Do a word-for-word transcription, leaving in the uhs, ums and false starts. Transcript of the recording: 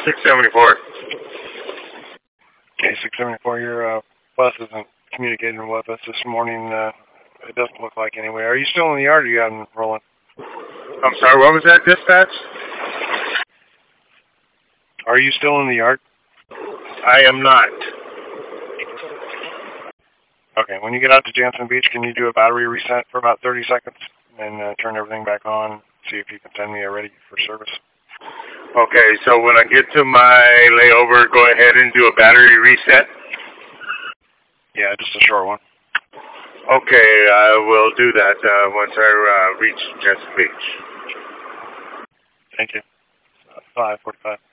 six seventy-four. Okay, six seventy-four, your uh, bus isn't communicating with us this morning. Uh, it doesn't look like anyway. Are you still in the yard or you got them rolling? I'm sorry, what was that, dispatch? Are you still in the yard? I am not. Okay, when you get out to Jansen Beach, can you do a battery reset for about thirty seconds and uh, turn everything back on, see if you can send me a ready for service? Okay, so when I get to my layover, go ahead and do a battery reset? Yeah, just a short one. Okay, I will do that uh, once I uh, reach Jansen Beach. Thank you. five forty-five.